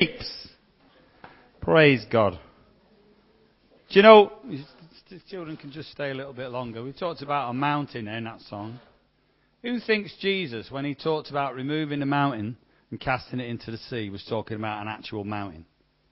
Praise God. Do you know, children can just stay a little bit longer. We talked about a mountain in that song. Who thinks Jesus, when he talked about removing the mountain and casting it into the sea, was talking about an actual mountain?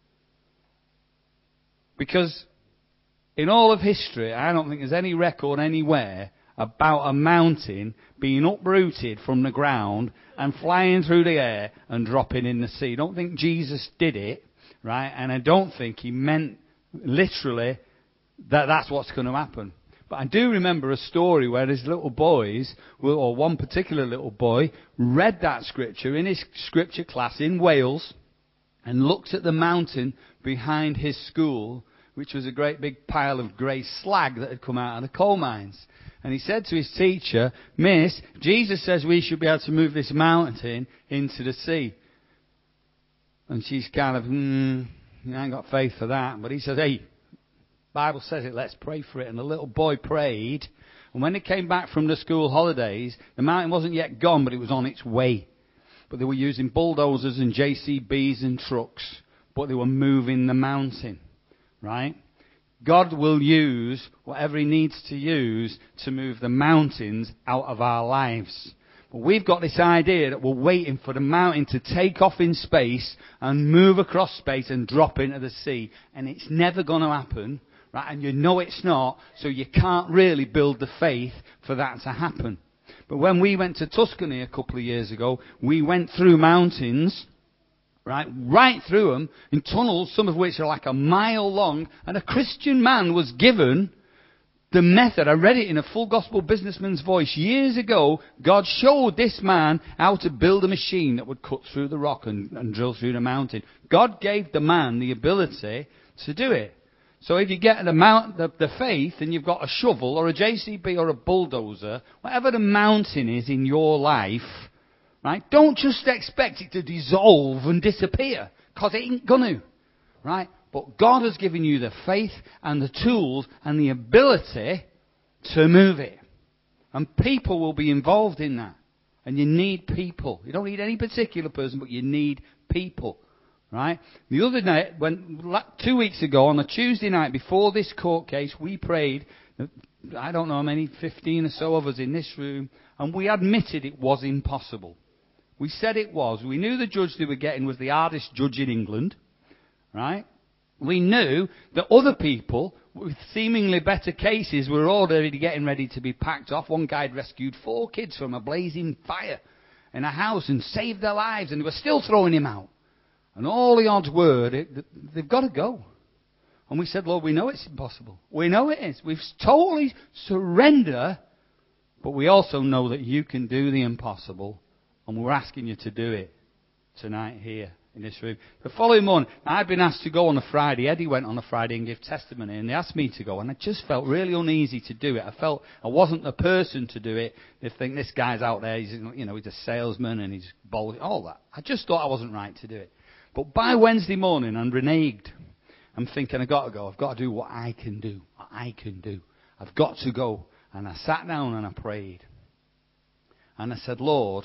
Because in all of history, I don't think there's any record anywhere about a mountain being uprooted from the ground and flying through the air and dropping in the sea. I don't think Jesus did it, right? And I don't think he meant literally that that's what's going to happen. But I do remember a story where his little boys, or one particular little boy, read that scripture in his scripture class in Wales and looked at the mountain behind his school, which was a great big pile of grey slag that had come out of the coal mines. And he said to his teacher, "Miss, Jesus says we should be able to move this mountain into the sea." And she's kind of, I ain't got faith for that. But he says, "Hey, Bible says it, let's pray for it." And the little boy prayed. And when they came back from the school holidays, the mountain wasn't yet gone, but it was on its way. But they were using bulldozers and JCBs and trucks, but they were moving the mountain, right? God will use whatever he needs to use to move the mountains out of our lives. But we've got this idea that we're waiting for the mountain to take off in space and move across space and drop into the sea. And it's never going to happen, right? And you know it's not, so you can't really build the faith for that to happen. But when we went to Tuscany a couple of years ago, we went through mountains, right through them, in tunnels, some of which are like a mile long, and a Christian man was given the method. I read it in a Full Gospel Businessman's Voice years ago. God showed this man how to build a machine that would cut through the rock and drill through the mountain. God gave the man the ability to do it. So if you get the faith and you've got a shovel or a JCB or a bulldozer, whatever the mountain is in your life, right? Don't just expect it to dissolve and disappear, because it ain't gonna, right? But God has given you the faith and the tools and the ability to move it. And people will be involved in that. And you need people. You don't need any particular person, but you need people, right? The other night, 2 weeks ago, on a Tuesday night before this court case, we prayed, I don't know how many, 15 or so of us in this room, and we admitted it was impossible. We said it was. We knew the judge they were getting was the hardest judge in England, right? We knew that other people with seemingly better cases were already getting ready to be packed off. One guy had rescued 4 kids from a blazing fire in a house and saved their lives, and they were still throwing him out. And all the odds were they've got to go. And we said, "Lord, we know it's impossible. We know it is. We've totally surrender, but we also know that you can do the impossible. And we're asking you to do it tonight here in this room." The following morning, I'd been asked to go on a Friday. Eddie went on a Friday and gave testimony, and they asked me to go. And I just felt really uneasy to do it. I felt I wasn't the person to do it. They think this guy's out there, he's a salesman and he's bold, all that. I just thought I wasn't right to do it. But by Wednesday morning, I'm reneged. I'm thinking, I've got to go. I've got to do what I can do. What I can do. I've got to go. And I sat down and I prayed. And I said, "Lord,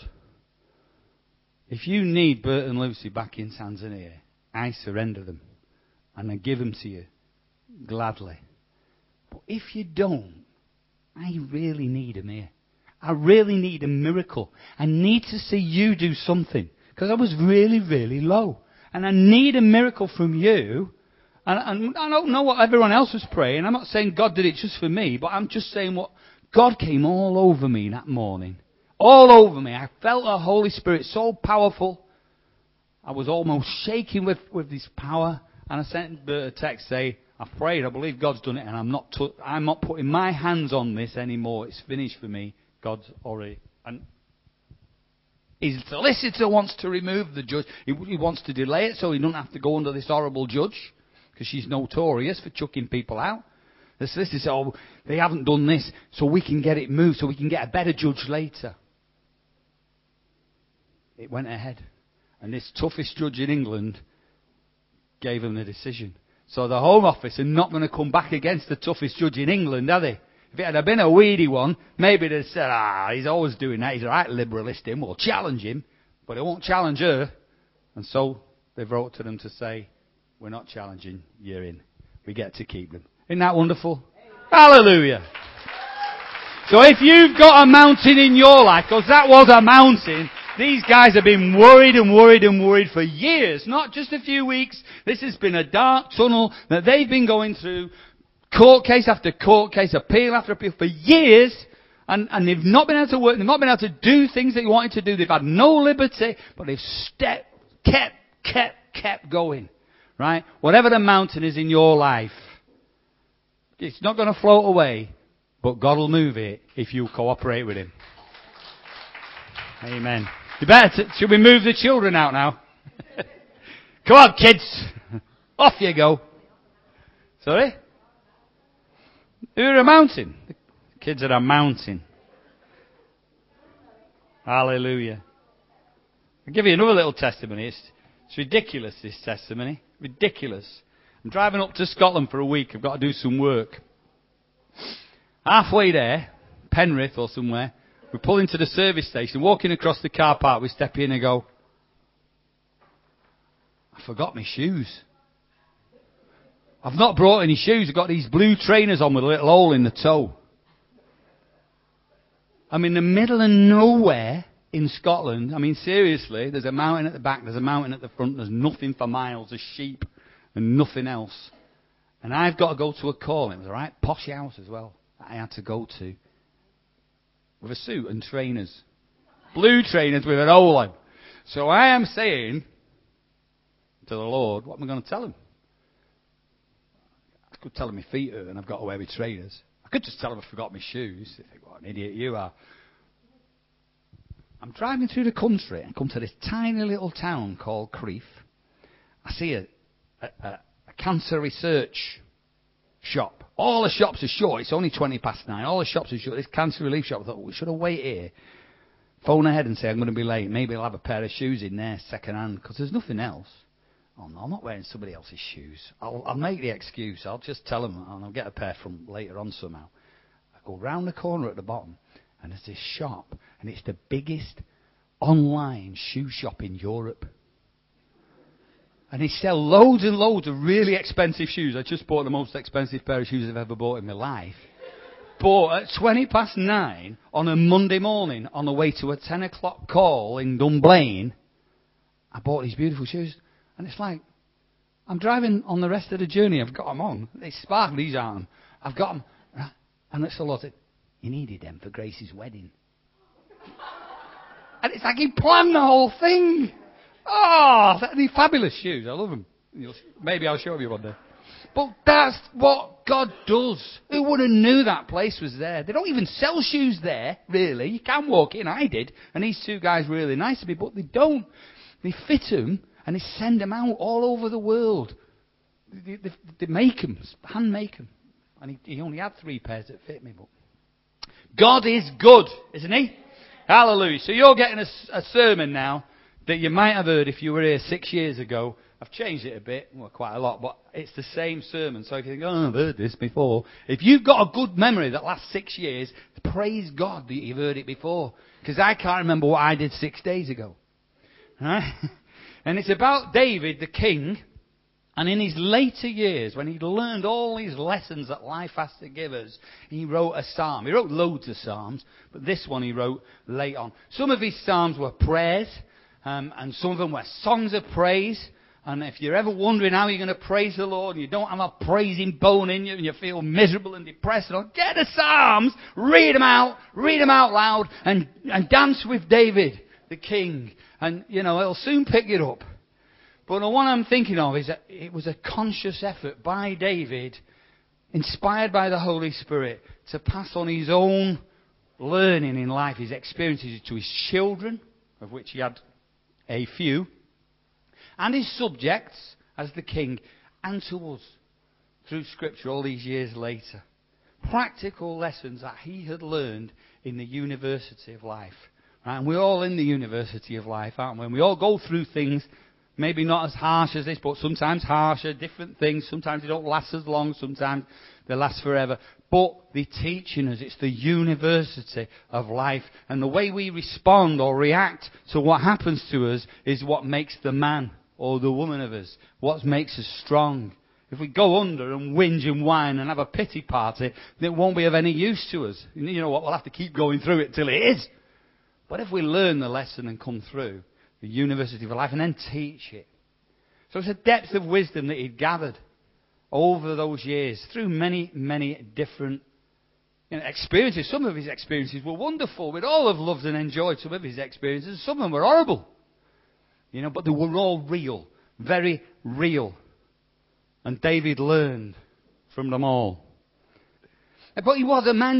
if you need Bert and Lucy back in Tanzania, I surrender them. And I give them to you gladly. But if you don't, I really need them here. I really need a miracle. I need to see you do something. Because I was really, really low. And I need a miracle from you. And I don't know what everyone else was praying. I'm not saying God did it just for me. But I'm just saying what God came all over me that morning. All over me. I felt the Holy Spirit so powerful. I was almost shaking with this power. And I sent Bert a text saying, "I've prayed, I believe God's done it, and I'm not putting my hands on this anymore. It's finished for me. God's already..." And his solicitor wants to remove the judge. He wants to delay it so he doesn't have to go under this horrible judge, because she's notorious for chucking people out. The solicitor said, "Oh, they haven't done this, so we can get it moved, so we can get a better judge later." It went ahead. And this toughest judge in England gave him the decision. So the Home Office are not going to come back against the toughest judge in England, are they? If it had been a weedy one, maybe they'd said, he's always doing that. He's a right liberalist, him. We'll challenge him. But it won't challenge her. And so they've wrote to them to say, we're not challenging year in. We get to keep them. Isn't that wonderful? Hallelujah. So if you've got a mountain in your life, because that was a mountain, these guys have been worried and worried and worried for years, not just a few weeks. This has been a dark tunnel that they've been going through, court case after court case, appeal after appeal for years, and they've not been able to work, they've not been able to do things they wanted to do, they've had no liberty, but they've kept going, right? Whatever the mountain is in your life, it's not going to float away, but God will move it if you cooperate with Him. Amen. Should we move the children out now? Come on, kids. Off you go. Sorry? Who are a mountain? The kids are a mountain. Hallelujah. I'll give you another little testimony. It's ridiculous, this testimony. Ridiculous. I'm driving up to Scotland for a week. I've got to do some work. Halfway there, Penrith or somewhere, we pull into the service station. Walking across the car park, we step in and go, I forgot my shoes. I've not brought any shoes. I've got these blue trainers on with a little hole in the toe. I'm in the middle of nowhere in Scotland. I mean, seriously, there's a mountain at the back, there's a mountain at the front, there's nothing for miles, there's sheep and nothing else. And I've got to go to a call. It was a right posh house as well that I had to go to. With a suit and trainers. Blue trainers with an hole on. So I am saying to the Lord, what am I going to tell him? I could tell him my feet hurt and I've got to wear my trainers. I could just tell him I forgot my shoes. They think, what an idiot you are. I'm driving through the country and come to this tiny little town called Crieff. I see a cancer research shop. All the shops are shut. It's only 9:20. All the shops are shut. This cancer relief shop, I thought, we should have waited here. Phone ahead and say, I'm going to be late. Maybe I'll have a pair of shoes in there second hand because there's nothing else. Oh, no, I'm not wearing somebody else's shoes. I'll make the excuse. I'll just tell them and I'll get a pair from later on somehow. I go round the corner at the bottom and there's this shop and it's the biggest online shoe shop in Europe. And they sell loads and loads of really expensive shoes. I just bought the most expensive pair of shoes I've ever bought in my life. But at 9:20 on a Monday morning on the way to a 10 o'clock call in Dunblane, I bought these beautiful shoes. And it's like, I'm driving on the rest of the journey. I've got them on. They sparkle. These aren't them. I've got them. And it's a lot of, you needed them for Grace's wedding. And it's like he planned the whole thing. Oh, they're fabulous shoes. I love them. Maybe I'll show you one day. But that's what God does. Who would have knew that place was there? They don't even sell shoes there, really. You can walk in. I did. And these two guys were really nice to me, but they don't. They fit them and they send them out all over the world. They make them, hand make them. And he only had 3 pairs that fit me. But God is good, isn't He? Hallelujah. So you're getting a sermon now that you might have heard if you were here 6 years ago. I've changed it a bit, well, quite a lot, but it's the same sermon. So if you think, oh, I've heard this before. If you've got a good memory that lasts 6 years, praise God that you've heard it before. Because I can't remember what I did 6 days ago. Right? And it's about David, the king, and in his later years, when he'd learned all these lessons that life has to give us, he wrote a psalm. He wrote loads of psalms, but this one he wrote late on. Some of his psalms were prayers, and some of them were songs of praise. And if you're ever wondering how you're going to praise the Lord, and you don't have a praising bone in you, and you feel miserable and depressed, get the psalms, read them out loud, and dance with David, the king. And, it'll soon pick it up. But the one I'm thinking of is that it was a conscious effort by David, inspired by the Holy Spirit, to pass on his own learning in life, his experiences to his children, of which he had a few, and his subjects as the king, and to us through Scripture all these years later. Practical lessons that he had learned in the university of life. Right? And we're all in the university of life, aren't we? And we all go through things, maybe not as harsh as this, but sometimes harsher, different things. Sometimes they don't last as long, sometimes they last forever. But they're teaching us. It's the university of life. And the way we respond or react to what happens to us is what makes the man or the woman of us? What makes us strong? If we go under and whinge and whine and have a pity party, then it won't be of any use to us. You know what? We'll have to keep going through it till it is. But if we learn the lesson and come through the university of life and then teach it. So it's a depth of wisdom that he'd gathered over those years through many, many different experiences. Some of his experiences were wonderful. We'd all have loved and enjoyed some of his experiences. Some of them were horrible. But they were all real. Very real. And David learned from them all. But he was a man,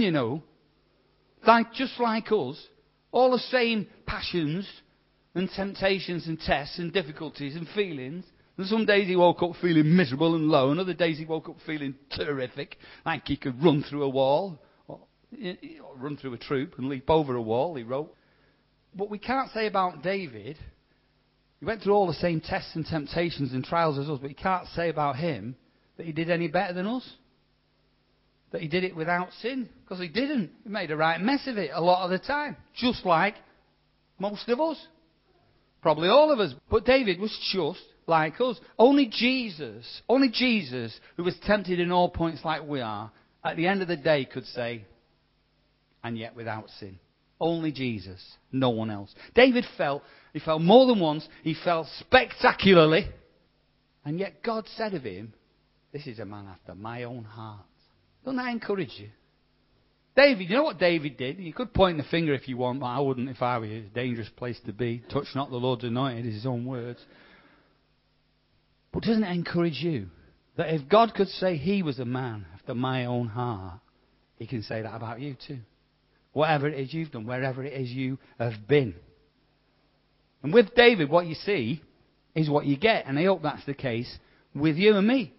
just like us. All the same passions and temptations and tests and difficulties and feelings. And some days he woke up feeling miserable and low, and other days he woke up feeling terrific, like he could run through a wall, or run through a troop and leap over a wall, he wrote. But we can't say about David, he went through all the same tests and temptations and trials as us, but you can't say about him that he did any better than us. That he did it without sin, because he didn't. He made a right mess of it a lot of the time, just like most of us. Probably all of us. But David was just like us. Only Jesus, who was tempted in all points like we are, at the end of the day could say, and yet without sin. Only Jesus, no one else. David fell. He fell more than once. He fell spectacularly. And yet God said of him, this is a man after my own heart. Doesn't that encourage you? David, you know what David did? You could point the finger if you want, but I wouldn't if I were you. It's a dangerous place to be. Touch not the Lord's anointed, is his own words. But doesn't it encourage you that if God could say he was a man after my own heart, he can say that about you too? Whatever it is you've done, wherever it is you have been. And with David, what you see is what you get. And I hope that's the case with you and me.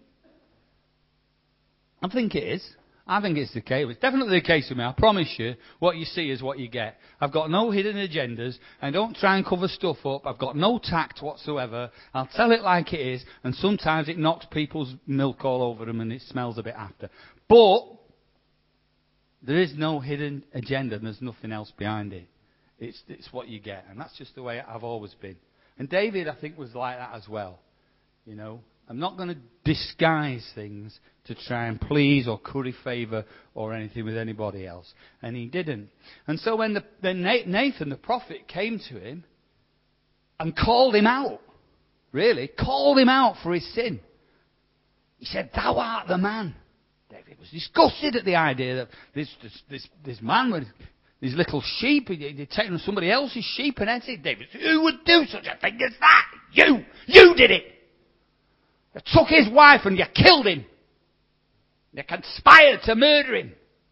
I think it is. I think it's the case. It's definitely the case with me. I promise you, what you see is what you get. I've got no hidden agendas. I don't try and cover stuff up. I've got no tact whatsoever. I'll tell it like it is, and sometimes it knocks people's milk all over them and it smells a bit after. But there is no hidden agenda and there's nothing else behind it. It's what you get, and that's just the way I've always been. And David, I think, was like that as well. I'm not going to disguise things to try and please or curry favour or anything with anybody else. And he didn't. And so when Nathan, the prophet, came to him and called him out, called him out for his sin, he said, "Thou art the man." David was disgusted at the idea that this man with these little sheep, he'd taken somebody else's sheep, and said, "David, who would do such a thing as that? You did it. You took his wife and you killed him. You conspired to murder him."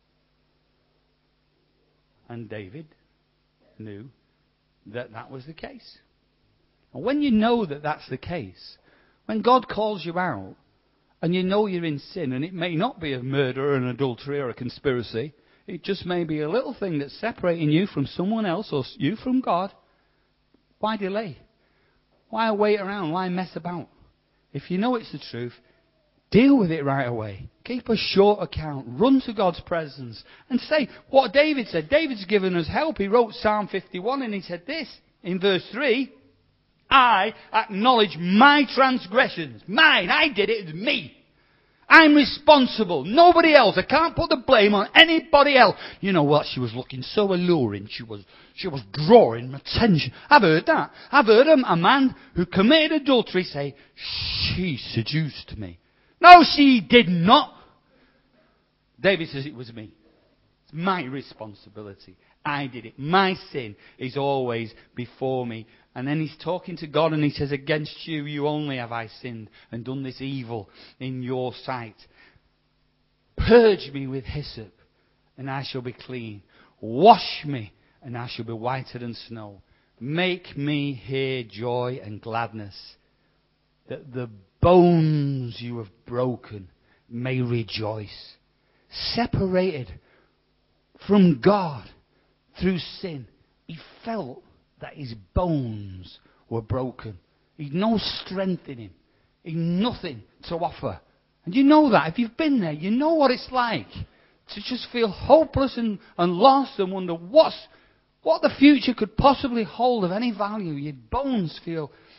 And David knew that that was the case. And when you know that that's the case, when God calls you out, and you know you're in sin, and it may not be a murder or an adultery or a conspiracy, it just may be a little thing that's separating you from someone else or you from God, why delay? Why wait around? Why mess about? If you know it's the truth, deal with it right away. Keep a short account. Run to God's presence and say what David said. David's given us help. He wrote Psalm 51 and he said this in verse 3. I acknowledge my transgressions. Mine. I did it. It's me. I'm responsible. Nobody else. I can't put the blame on anybody else. You know what? She was looking so alluring. She was drawing attention. I've heard that. I've heard a man who committed adultery say, "She seduced me." No, she did not. David says it was me. It's my responsibility. I did it. My sin is always before me. And then he's talking to God and he says, "Against you only have I sinned and done this evil in your sight. Purge me with hyssop and I shall be clean. Wash me and I shall be whiter than snow. Make me hear joy and gladness, that the bones you have broken may rejoice." Separated from God through sin, he felt that his bones were broken. He'd no strength in him. He'd nothing to offer. And you know that. If you've been there, you know what it's like to just feel hopeless and lost and wonder what the future could possibly hold of any value. Your bones feel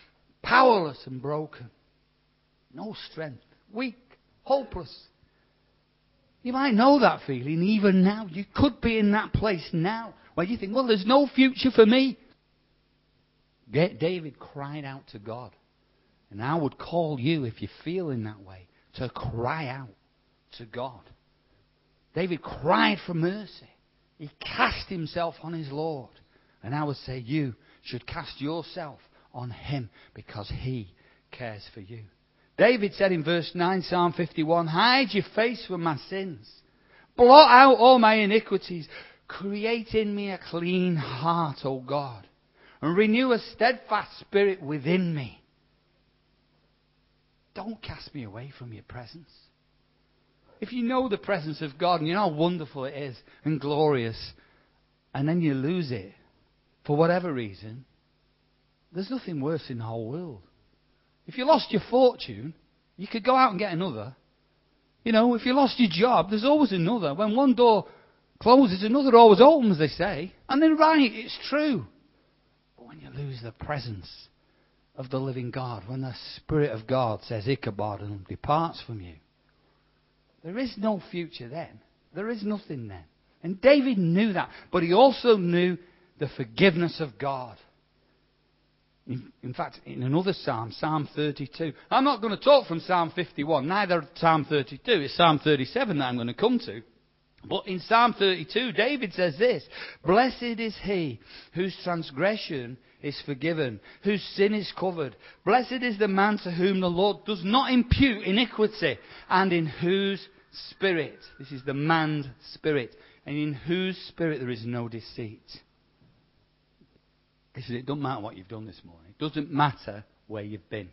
powerless and broken. No strength. Weak. Hopeless. You might know that feeling even now. You could be in that place now where you think, well, there's no future for me. David cried out to God. And I would call you, if you're feeling that way, to cry out to God. David cried for mercy. He cast himself on his Lord. And I would say you should cast yourself on him because he cares for you. David said in verse 9, Psalm 51, hide your face from my sins. Blot out all my iniquities. Create in me a clean heart, O God, and renew a steadfast spirit within me. Don't cast me away from your presence. If you know the presence of God and you know how wonderful it is and glorious, and then you lose it for whatever reason, there's nothing worse in the whole world. If you lost your fortune, you could go out and get another. You know, if you lost your job, there's always another. When one door closes, another always opens, they say. And they're right, it's true. But when you lose the presence of the living God, when the Spirit of God says Ichabod and departs from you, there is no future then. There is nothing then. And David knew that. But he also knew the forgiveness of God. In fact, in another psalm, Psalm 32. I'm not going to talk from Psalm 51, neither Psalm 32. It's Psalm 37 that I'm going to come to. But in Psalm 32, David says this, blessed is he whose transgression is forgiven, whose sin is covered. Blessed is the man to whom the Lord does not impute iniquity, and in whose spirit, this is the man's spirit, and in whose spirit there is no deceit. Listen, it doesn't matter what you've done this morning. It doesn't matter where you've been.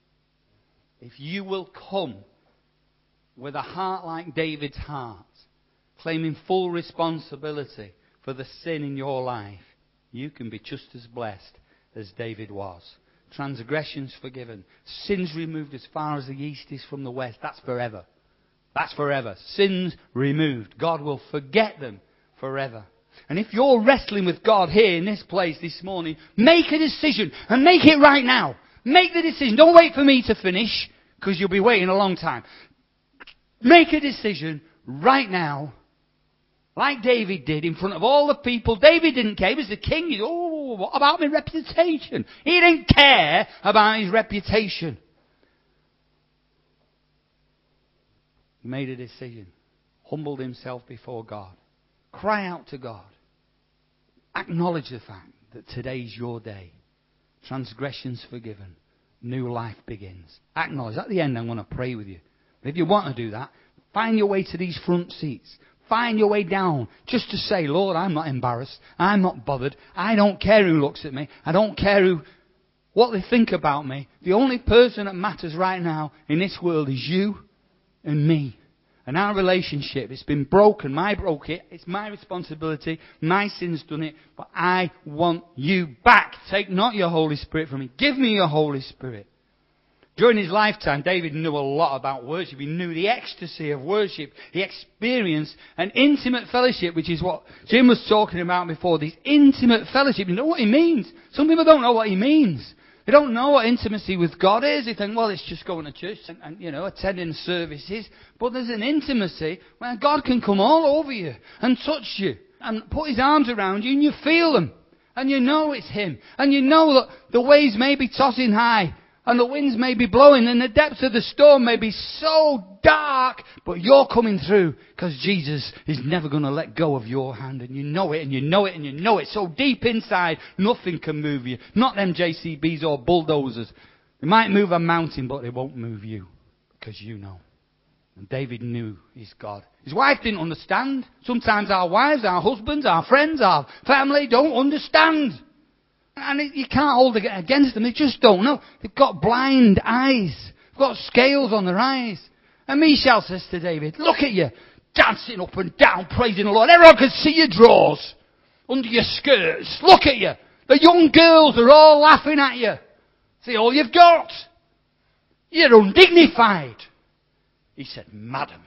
If you will come with a heart like David's heart, claiming full responsibility for the sin in your life, you can be just as blessed as David was. Transgressions forgiven. Sins removed as far as the east is from the west. That's forever. That's forever. Sins removed. God will forget them forever. And if you're wrestling with God here in this place this morning, make a decision and make it right now. Make the decision. Don't wait for me to finish because you'll be waiting a long time. Make a decision right now, like David did in front of all the people. David didn't care. He was the king. He said, oh, what about my reputation? He didn't care about his reputation. He made a decision. Humbled himself before God. Cry out to God. Acknowledge the fact that today's your day. Transgressions forgiven. New life begins. Acknowledge. At the end, I'm going to pray with you. But if you want to do that, find your way to these front seats. Find your way down. Just to say, Lord, I'm not embarrassed. I'm not bothered. I don't care who looks at me. I don't care what they think about me. The only person that matters right now in this world is you and me. And our relationship, it's been broken. I broke it. It's my responsibility. My sin's done it. But I want you back. Take not your Holy Spirit from me. Give me your Holy Spirit. During his lifetime, David knew a lot about worship. He knew the ecstasy of worship. He experienced an intimate fellowship, which is what Jim was talking about before. This intimate fellowship. You know what he means? Some people don't know what he means. They don't know what intimacy with God is. They think, well, it's just going to church and attending services. But there's an intimacy where God can come all over you and touch you and put his arms around you and you feel them. And you know it's him. And you know that the waves may be tossing high and the winds may be blowing and the depths of the storm may be so dark, but you're coming through because Jesus is never going to let go of your hand. And you know it and you know it and you know it. So deep inside, nothing can move you. Not them JCBs or bulldozers. They might move a mountain, but they won't move you because you know. And David knew his God. His wife didn't understand. Sometimes our wives, our husbands, our friends, our family don't understand. And you can't hold it against them. They just don't know. They've got blind eyes. They've got scales on their eyes. And Michal says to David, look at you, dancing up and down, praising the Lord. Everyone can see your drawers under your skirts. Look at you. The young girls are all laughing at you. See all you've got. You're undignified. He said, Madam,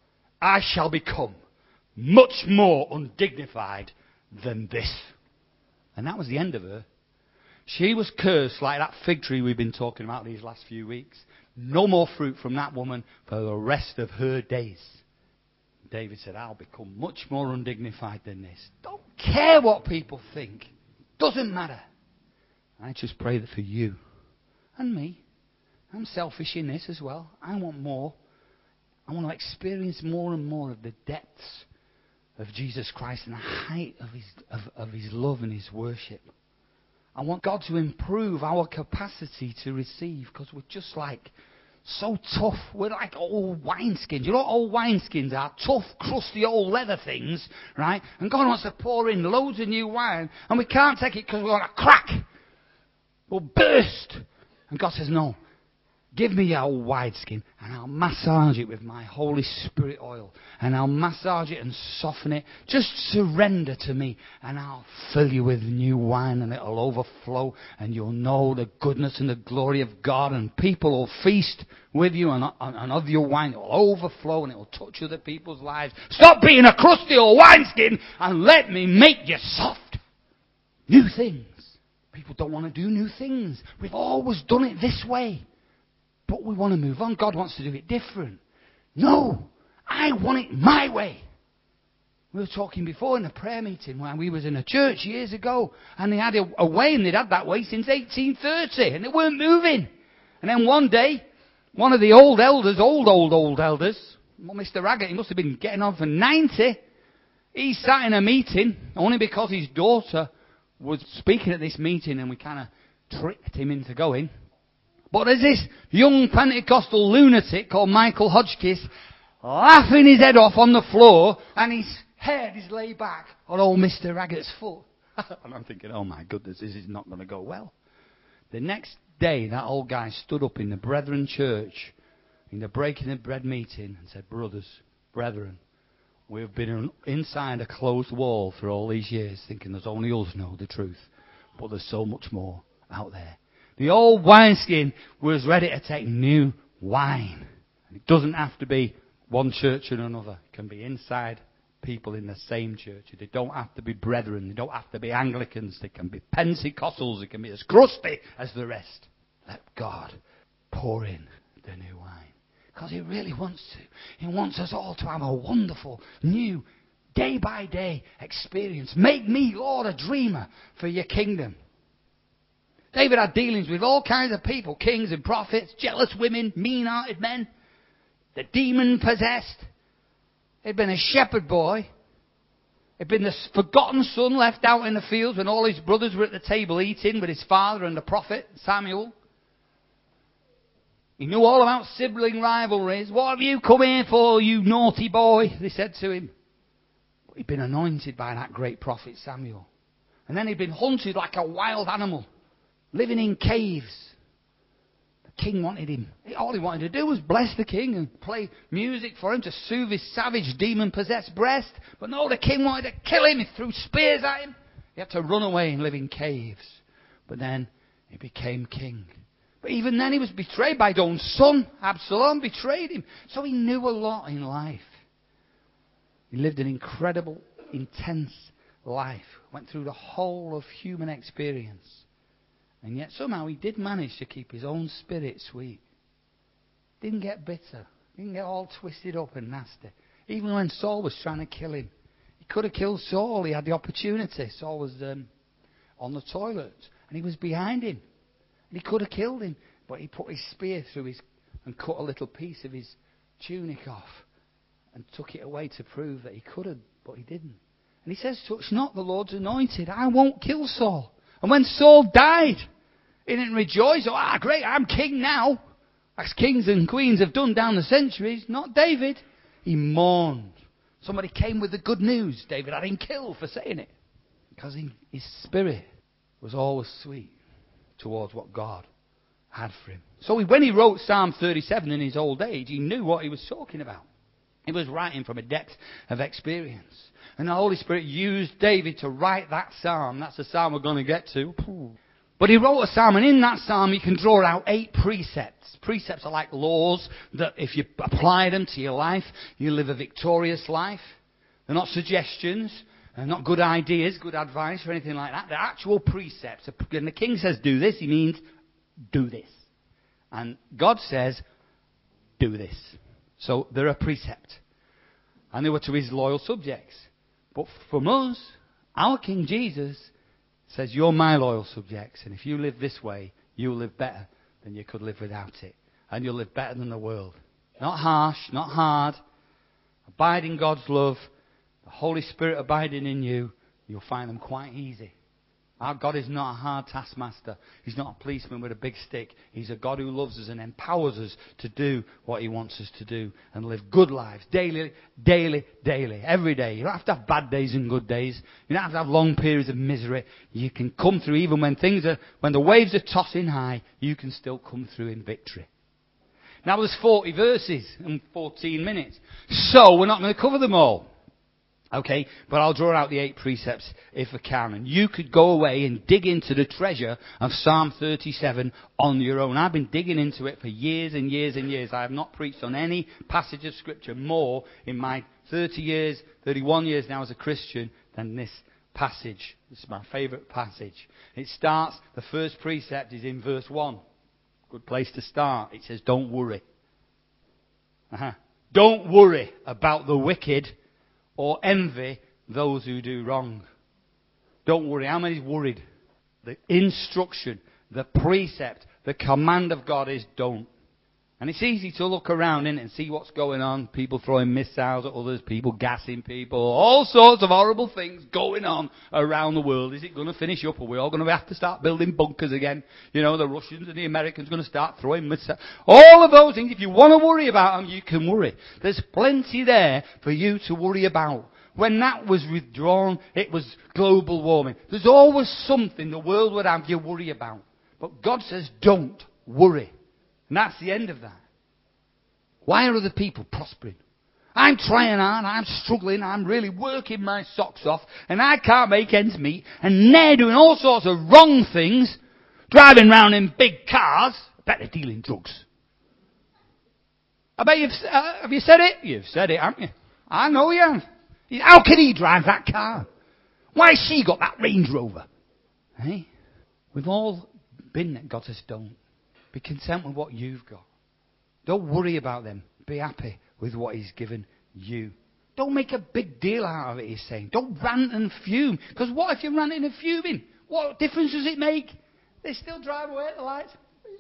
I shall become much more undignified than this. And that was the end of her. She was cursed like that fig tree we've been talking about these last few weeks. No more fruit from that woman for the rest of her days. David said, I'll become much more undignified than this. Don't care what people think. Doesn't matter. I just pray that for you and me. I'm selfish in this as well. I want more. I want to experience more and more of the depths of Jesus Christ and the height of His love and His worship. I want God to improve our capacity to receive, because we're just like so tough. We're like old wineskins. You know what old wineskins are? Tough, crusty old leather things, right? And God wants to pour in loads of new wine, and we can't take it because we want to crack. We'll burst. And God says, no. Give me your old wineskin, and I'll massage it with my Holy Spirit oil. And I'll massage it and soften it. Just surrender to me, and I'll fill you with new wine, and it'll overflow. And you'll know the goodness and the glory of God. And people will feast with you, and of your wine it will overflow, and it will touch other people's lives. Stop being a crusty old wineskin, and let me make you soft. New things. People don't want to do new things. We've always done it this way. But we want to move on. God wants to do it different. No, I want it my way. We were talking before in a prayer meeting when we was in a church years ago, and they had a way, and they'd had that way since 1830, and they weren't moving. And then one day, one of the old elders, old elders, Mr. Raggett, he must have been getting on for 90, he sat in a meeting, only because his daughter was speaking at this meeting, and we kind of tricked him into going. But there's this young Pentecostal lunatic called Michael Hodgkiss laughing his head off on the floor, and his head is laid back on old Mr. Raggett's foot. And I'm thinking, oh my goodness, this is not going to go well. The next day, that old guy stood up in the Brethren church, in the breaking of bread meeting, and said, brothers, brethren, we've been inside a closed wall for all these years, thinking there's only us know the truth. But there's so much more out there. The old wineskin was ready to take new wine. It doesn't have to be one church and another. It can be inside people in the same church. They don't have to be brethren. They don't have to be Anglicans. They can be Pentecostals. They can be as crusty as the rest. Let God pour in the new wine. Because He really wants to. He wants us all to have a wonderful, new, day-by-day experience. Make me, Lord, a dreamer for your kingdom. David had dealings with all kinds of people, kings and prophets, jealous women, mean-hearted men, the demon-possessed. He'd been a shepherd boy. He'd been the forgotten son left out in the fields when all his brothers were at the table eating with his father and the prophet Samuel. He knew all about sibling rivalries. What have you come here for, you naughty boy? They said to him. But he'd been anointed by that great prophet Samuel. And then he'd been hunted like a wild animal. Living in caves. The king wanted him. All he wanted to do was bless the king and play music for him to soothe his savage, demon-possessed breast. But no, the king wanted to kill him. He threw spears at him. He had to run away and live in caves. But then he became king. But even then he was betrayed by his own son. Absalom betrayed him. So he knew a lot in life. He lived an incredible, intense life. Went through the whole of human experience. And yet somehow he did manage to keep his own spirit sweet. Didn't get bitter. Didn't get all twisted up and nasty. Even when Saul was trying to kill him. He could have killed Saul. He had the opportunity. Saul was on the toilet. And he was behind him. And he could have killed him. But he put his spear through his... and cut a little piece of his tunic off. And took it away to prove that he could have. But he didn't. And he says, touch not the Lord's anointed. I won't kill Saul. And when Saul died, he didn't rejoice. Oh, great, I'm king now. As kings and queens have done down the centuries. Not David. He mourned. Somebody came with the good news. David had him killed for saying it. Because his spirit was always sweet towards what God had for him. So when he wrote Psalm 37 in his old age, he knew what he was talking about. He was writing from a depth of experience. And the Holy Spirit used David to write that psalm. That's the psalm we're going to get to. But he wrote a psalm, and in that psalm you can draw out 8 precepts. Precepts are like laws that if you apply them to your life, you live a victorious life. They're not suggestions. Not good ideas, good advice, or anything like that. They're actual precepts. When the king says do this, he means do this. And God says do this. So they're a precept. And they were to his loyal subjects. But from us, our King Jesus says, you're my loyal subjects. And if you live this way, you'll live better than you could live without it. And you'll live better than the world. Not harsh, not hard. Abide in God's love. The Holy Spirit abiding in you. You'll find them quite easy. Our God is not a hard taskmaster. He's not a policeman with a big stick. He's a God who loves us and empowers us to do what he wants us to do and live good lives daily, daily, daily, every day. You don't have to have bad days and good days. You don't have to have long periods of misery. You can come through even when when the waves are tossing high, you can still come through in victory. Now there's 40 verses and 14 minutes. So we're not going to cover them all. Okay, but I'll draw out the 8 precepts if I can. And you could go away and dig into the treasure of Psalm 37 on your own. I've been digging into it for years and years and years. I have not preached on any passage of Scripture more in my 31 years now as a Christian than this passage. This is my favourite passage. It starts, the first precept is in verse 1. Good place to start. It says, don't worry. Don't worry about the wicked or envy those who do wrong. Don't worry. How many's worried? The instruction, the precept, the command of God is don't. And it's easy to look around in it and see what's going on. People throwing missiles at others, people gassing people, all sorts of horrible things going on around the world. Is it going to finish up? Are we all going to have to start building bunkers again? You know, the Russians and the Americans are going to start throwing missiles. All of those things, if you want to worry about them, you can worry. There's plenty there for you to worry about. When that was withdrawn, it was global warming. There's always something the world would have you worry about. But God says, don't worry. And that's the end of that. Why are other people prospering? I'm trying hard, I'm struggling, I'm really working my socks off, and I can't make ends meet, and they're doing all sorts of wrong things, driving around in big cars. I bet they're dealing drugs. I bet have you said it? You've said it, haven't you? I know you have. How can he drive that car? Why's she got that Range Rover? Hey? We've all been there. God says don't. Be content with what you've got. Don't worry about them. Be happy with what he's given you. Don't make a big deal out of it, he's saying. Don't rant and fume. Because what if you're ranting and fuming? What difference does it make? They still drive away at the lights.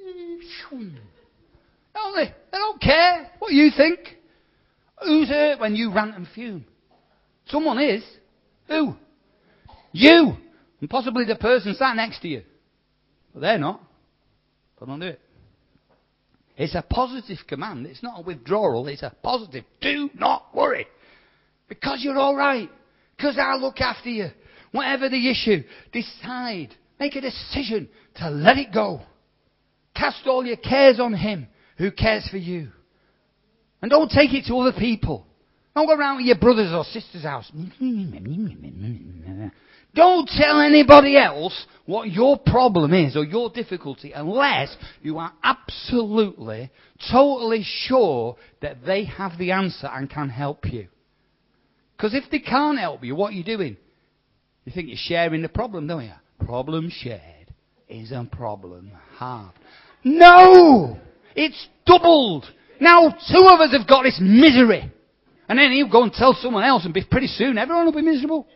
Don't they? They don't care what you think. Who's hurt when you rant and fume? Someone is. Who? You. And possibly the person sat next to you. But they're not. But don't do it. It's a positive command. It's not a withdrawal. It's a positive. Do not worry. Because you're all right. Because I'll look after you. Whatever the issue, decide. Make a decision to let it go. Cast all your cares on him who cares for you. And don't take it to other people. Don't go around with your brother's or sister's house. Don't tell anybody else what your problem is or your difficulty unless you are absolutely, totally sure that they have the answer and can help you. Because if they can't help you, what are you doing? You think you're sharing the problem, don't you? Problem shared is a problem halved. No! It's doubled. Now 2 of us have got this misery. And then you go and tell someone else and pretty soon everyone will be miserable.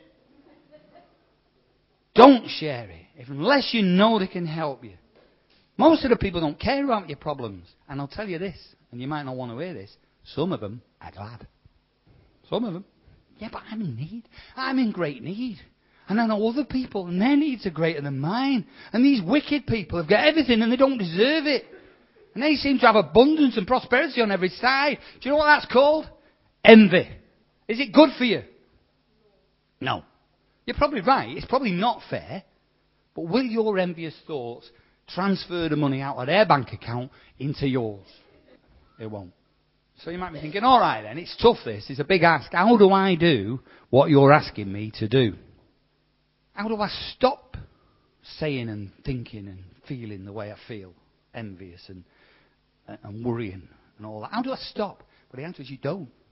Don't share it unless you know they can help you. Most of the people don't care about your problems. And I'll tell you this, and you might not want to hear this, some of them are glad. Some of them. Yeah, but I'm in need. I'm in great need. And I know other people, and their needs are greater than mine. And these wicked people have got everything and they don't deserve it. And they seem to have abundance and prosperity on every side. Do you know what that's called? Envy. Is it good for you? No. You're probably right. It's probably not fair. But will your envious thoughts transfer the money out of their bank account into yours? It won't. So you might be thinking, all right then, it's tough this. It's a big ask. How do I do what you're asking me to do? How do I stop saying and thinking and feeling the way I feel? Envious and worrying and all that. How do I stop? Well, the answer is you don't.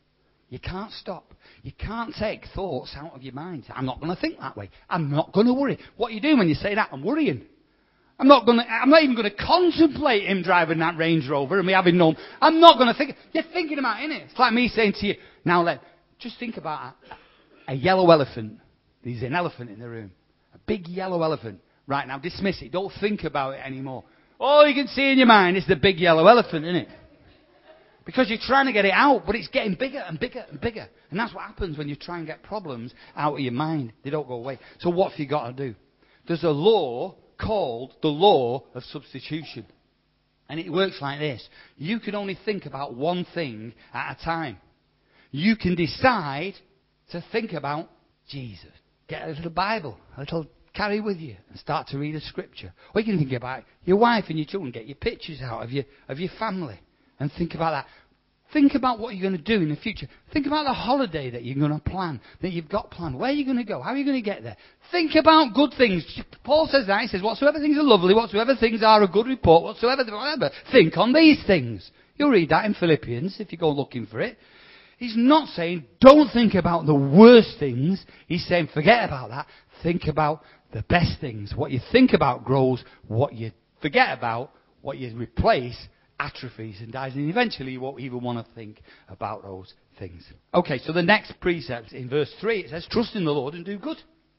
You can't stop. You can't take thoughts out of your mind. I'm not going to think that way. I'm not going to worry. What you do when you say that? I'm worrying. I'm not even going to contemplate him driving that Range Rover and me having none. I'm not going to think. You're thinking about it, innit? It's like me saying to you, now just think about a yellow elephant. There's an elephant in the room. A big yellow elephant. Right, now dismiss it. Don't think about it anymore. All you can see in your mind is the big yellow elephant, isn't it? Because you're trying to get it out, but it's getting bigger and bigger and bigger. And that's what happens when you try and get problems out of your mind. They don't go away. So what have you got to do? There's a law called the law of substitution. And it works like this. You can only think about one thing at a time. You can decide to think about Jesus. Get a little Bible, a little carry with you, and start to read a scripture. Or you can think about your wife and your children. Get your pictures out of your family and think about that. Think about what you're going to do in the future. Think about the holiday that you're going to plan, that you've got planned. Where are you going to go? How are you going to get there? Think about good things. Paul says that. He says, whatsoever things are lovely, whatsoever things are a good report, whatsoever, think on these things. You'll read that in Philippians if you go looking for it. He's not saying don't think about the worst things. He's saying forget about that. Think about the best things. What you think about grows. What you forget about, what you replace, atrophies and dies. And eventually you won't even want to think about those things. Okay, so the next precept in verse 3, it says, trust in the Lord and do good.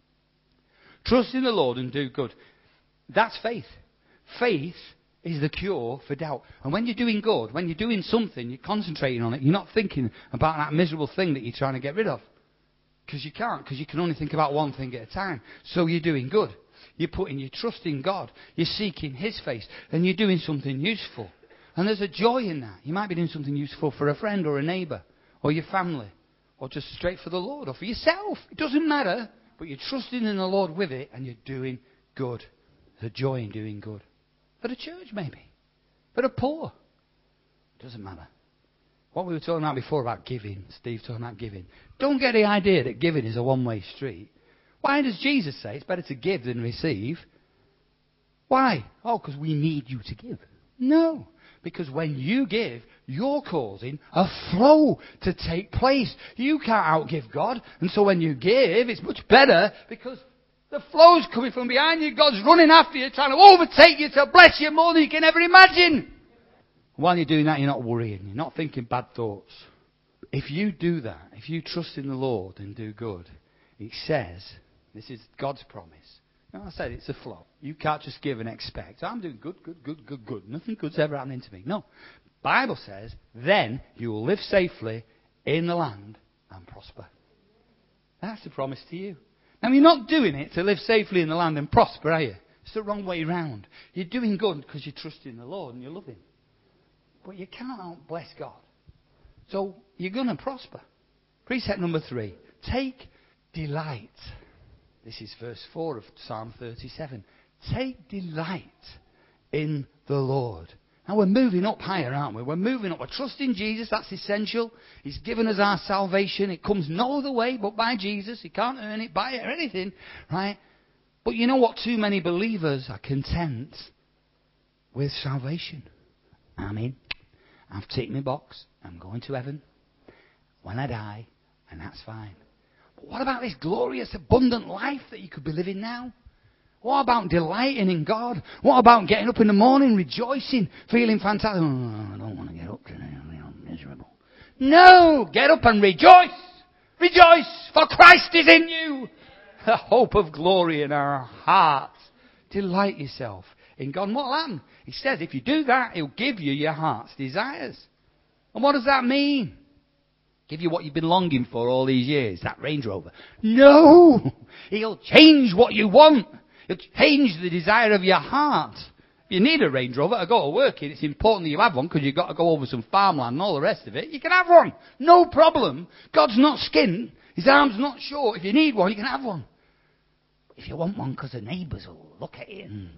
Trust in the Lord and do good. That's faith. Faith is the cure for doubt. And when you're doing good, when you're doing something, you're concentrating on it, you're not thinking about that miserable thing that you're trying to get rid of. Because you can't, because you can only think about one thing at a time. So you're doing good. You're putting your trust in God. You're seeking His face. And you're doing something useful. And there's a joy in that. You might be doing something useful for a friend or a neighbour or your family or just straight for the Lord or for yourself. It doesn't matter. But you're trusting in the Lord with it and you're doing good. There's a joy in doing good. For the church maybe. For the poor. It doesn't matter. What we were talking about before about giving. Steve talking about giving. Don't get the idea that giving is a one-way street. Why does Jesus say it's better to give than receive? Why? Oh, because we need you to give. No. Because when you give, you're causing a flow to take place. You can't outgive God. And so when you give, it's much better because the flow's coming from behind you. God's running after you, trying to overtake you to bless you more than you can ever imagine. While you're doing that, you're not worrying. You're not thinking bad thoughts. If you do that, if you trust in the Lord and do good, it says, this is God's promise. No, I said it's a flow. You can't just give and expect. I'm doing good. Nothing good's ever happening to me. No. Bible says, then you will live safely in the land and prosper. That's the promise to you. Now, you're not doing it to live safely in the land and prosper, are you? It's the wrong way round. You're doing good because you trust in the Lord and you love Him. But you can't bless God. So you're going to prosper. Precept number 3. Take delight. This is verse 4 of Psalm 37. Take delight in the Lord. Now we're moving up higher, aren't we? We're moving up. We're trusting Jesus. That's essential. He's given us our salvation. It comes no other way but by Jesus. You can't earn it, buy it, or anything. Right? But you know what? Too many believers are content with salvation. I'm in. I've ticked my box. I'm going to heaven when I die. And that's fine. But what about this glorious, abundant life that you could be living now? What about delighting in God? What about getting up in the morning, rejoicing, feeling fantastic? Oh, I don't want to get up today. I'm miserable. No! Get up and rejoice! Rejoice! For Christ is in you! The hope of glory in our hearts. Delight yourself in God. And what will happen? He says if you do that, He'll give you your heart's desires. And what does that mean? Give you what you've been longing for all these years, that Range Rover. No! He'll change what you want. He'll change the desire of your heart. If you need a Range Rover to go to work in, it's important that you have one because you've got to go over some farmland and all the rest of it. You can have one. No problem. God's not skint. His arm's not short. If you need one, you can have one. If you want one because the neighbours will look at it and...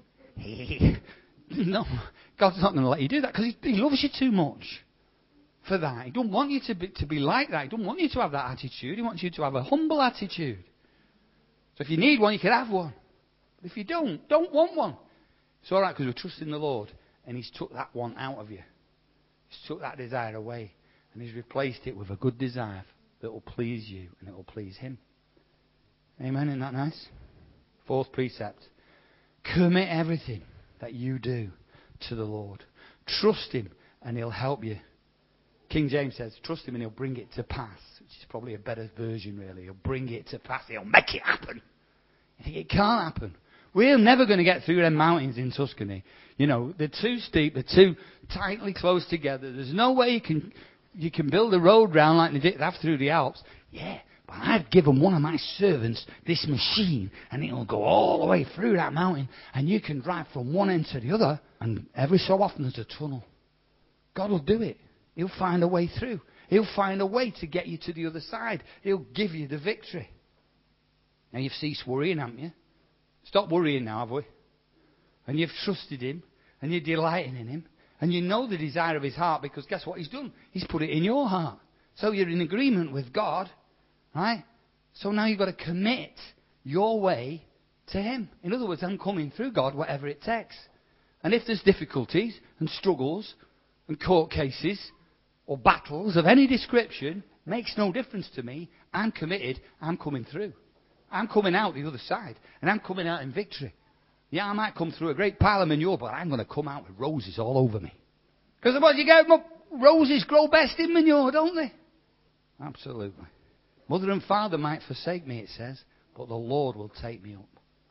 No, God's not going to let you do that because He loves you too much for that. He don't want you to be like that. He don't want you to have that attitude. He wants you to have a humble attitude. So if you need one, you can have one. But if you don't want one. It's all right because we're trusting the Lord and He's took that one out of you. He's took that desire away and He's replaced it with a good desire that will please you and it will please him. Amen, isn't that nice? Fourth precept. Commit everything that you do to the Lord. Trust him and he'll help you. King James says, trust him and he'll bring it to pass, which is probably a better version really. He'll bring it to pass. He'll make it happen. You think it can't happen? We're never going to get through them mountains in Tuscany. You know, they're too steep. They're too tightly close together. There's no way you can build a road round like they did have through the Alps. Yeah, but I've given one of my servants this machine and it'll go all the way through that mountain and you can drive from one end to the other and every so often there's a tunnel. God will do it. He'll find a way through. He'll find a way to get you to the other side. He'll give you the victory. Now you've ceased worrying, haven't you? Stop worrying now, have we? And you've trusted him and you're delighting in him and you know the desire of his heart because guess what he's done? He's put it in your heart. So you're in agreement with God, right? So now you've got to commit your way to him. In other words, I'm coming through, God, whatever it takes. And if there's difficulties and struggles and court cases or battles of any description, makes no difference to me. I'm committed. I'm coming through. I'm coming out the other side. And I'm coming out in victory. Yeah, I might come through a great pile of manure, but I'm going to come out with roses all over me. Because what you get, roses grow best in manure, don't they? Absolutely. Mother and father might forsake me, it says, but the Lord will take me up.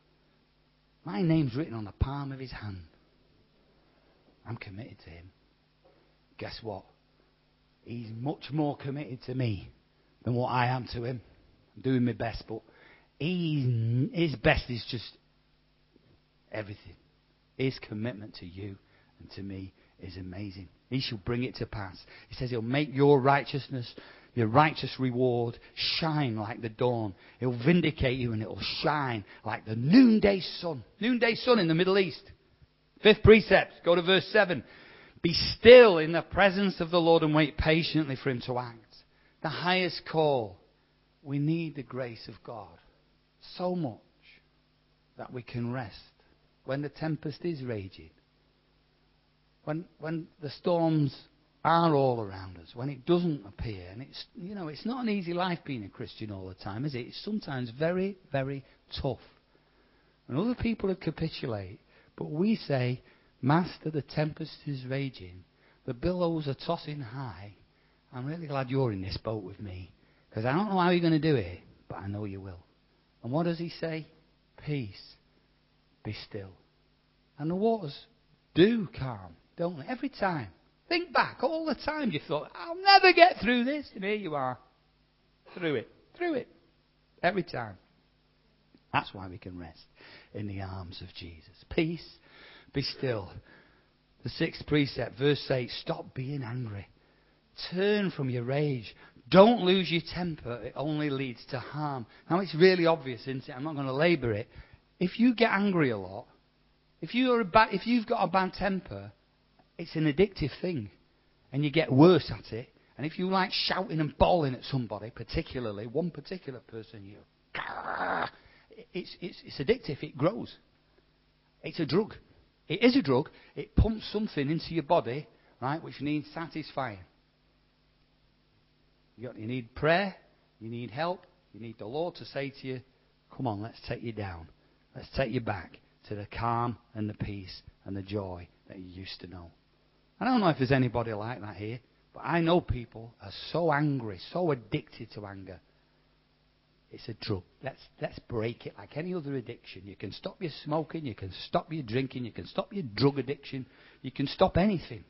My name's written on the palm of his hand. I'm committed to him. Guess what? He's much more committed to me than what I am to him. I'm doing my best, but his best is just everything. His commitment to you and to me is amazing. He shall bring it to pass. He says he'll make your righteousness, your righteous reward, shine like the dawn. He'll vindicate you and it'll shine like the noonday sun. Noonday sun in the Middle East. Fifth precept, go to verse 7. Be still in the presence of the Lord and wait patiently for him to act. The highest call. We need the grace of God so much that we can rest when the tempest is raging. When the storms are all around us, when it doesn't appear. And it's not an easy life being a Christian all the time, is it? It's sometimes very, very tough. And other people capitulate. But we say, Master, the tempest is raging. The billows are tossing high. I'm really glad you're in this boat with me. Because I don't know how you're going to do it, but I know you will. And what does he say? Peace. Be still. And the waters do calm, don't they? Every time. Think back, all the time you thought, I'll never get through this. And here you are. Through it. Every time. That's why we can rest in the arms of Jesus. Peace. Be still. The sixth precept, verse 8, stop being angry. Turn from your rage. Don't lose your temper. It only leads to harm. Now it's really obvious, isn't it? I'm not going to labour it. If you get angry a lot, if you've got a bad temper, it's an addictive thing. And you get worse at it. And if you like shouting and bawling at somebody, particularly, one particular person, it's addictive. It grows. It's a drug. It is a drug. It pumps something into your body, right, which needs satisfying. You need prayer. You need help. You need the Lord to say to you, come on, let's take you down. Let's take you back to the calm and the peace and the joy that you used to know. I don't know if there's anybody like that here, but I know people are so angry, so addicted to anger. It's a drug. Let's break it like any other addiction. You can stop your smoking, you can stop your drinking, you can stop your drug addiction, you can stop anything.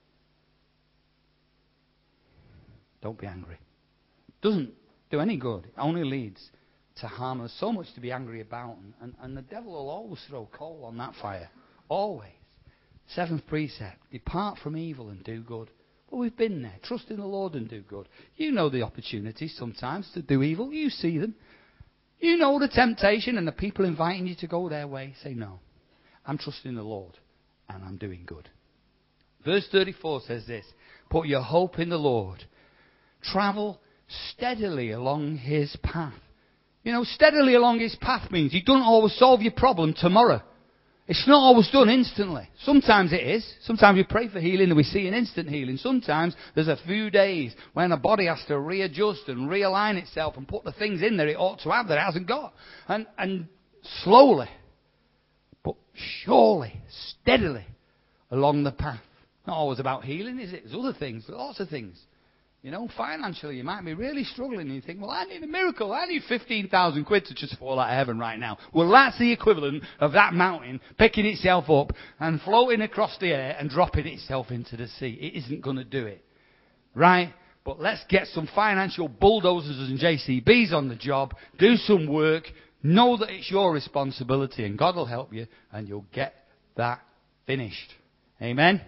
Don't be angry. It doesn't do any good. It only leads to harm. There's so much to be angry about, and the devil will always throw coal on that fire. Always. Seventh precept, depart from evil and do good. Well, we've been there. Trust in the Lord and do good. You know the opportunities sometimes to do evil. You see them. You know the temptation and the people inviting you to go their way. Say, no, I'm trusting the Lord and I'm doing good. Verse 34 says this, put your hope in the Lord. Travel steadily along his path. You know, steadily along his path means he doesn't always solve your problem tomorrow. It's not always done instantly. Sometimes it is. Sometimes we pray for healing and we see an instant healing. Sometimes there's a few days when the body has to readjust and realign itself and put the things in there it ought to have that it hasn't got. And slowly, but surely, steadily, along the path. Not always about healing, is it? There's other things, lots of things. You know, financially, you might be really struggling and you think, well, I need a miracle. I need 15,000 quid to just fall out of heaven right now. Well, that's the equivalent of that mountain picking itself up and floating across the air and dropping itself into the sea. It isn't going to do it. Right? But let's get some financial bulldozers and JCBs on the job. Do some work. Know that it's your responsibility and God will help you and you'll get that finished. Amen?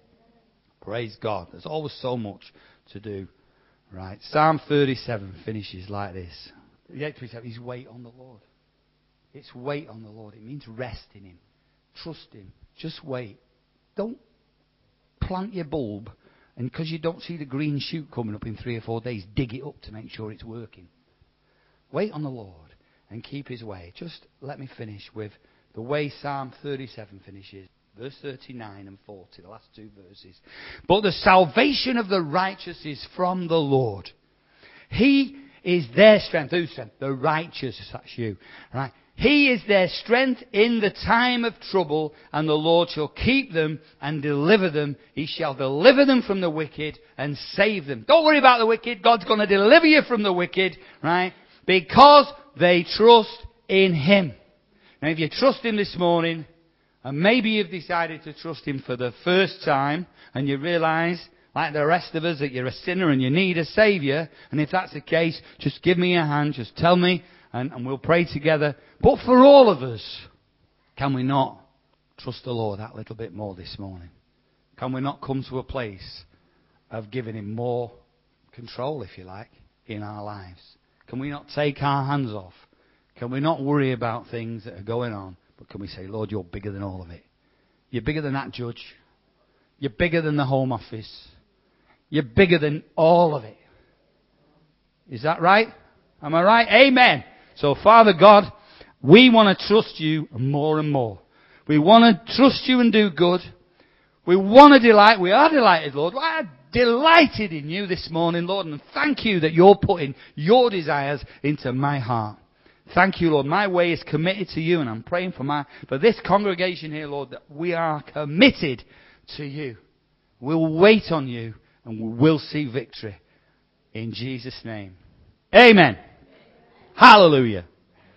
Praise God. There's always so much to do. Right. Psalm 37 finishes like this. He's wait on the Lord. It's wait on the Lord. It means rest in Him. Trust Him. Just wait. Don't plant your bulb and because you don't see the green shoot coming up in 3 or 4 days, dig it up to make sure it's working. Wait on the Lord and keep His way. Just let me finish with the way Psalm 37 finishes. Verse 39 and 40, the last two verses. But the salvation of the righteous is from the Lord. He is their strength. Whose strength? The righteous. That's you. Right? He is their strength in the time of trouble, and the Lord shall keep them and deliver them. He shall deliver them from the wicked and save them. Don't worry about the wicked. God's going to deliver you from the wicked, right? Because they trust in Him. Now, if you trust Him this morning, and maybe you've decided to trust Him for the first time, and you realise, like the rest of us, that you're a sinner and you need a Saviour. And if that's the case, just give me a hand, just tell me, and we'll pray together. But for all of us, can we not trust the Lord that little bit more this morning? Can we not come to a place of giving Him more control, if you like, in our lives? Can we not take our hands off? Can we not worry about things that are going on? But can we say, Lord, you're bigger than all of it. You're bigger than that judge. You're bigger than the Home Office. You're bigger than all of it. Is that right? Am I right? Amen. So, Father God, we want to trust you more and more. We want to trust you and do good. We want to delight. We are delighted, Lord. We are delighted in you this morning, Lord. And thank you that you're putting your desires into my heart. Thank you, Lord. My way is committed to you, and I'm praying for this congregation here, Lord, that we are committed to you. We'll wait on you, and we will see victory. In Jesus' name. Amen. Hallelujah.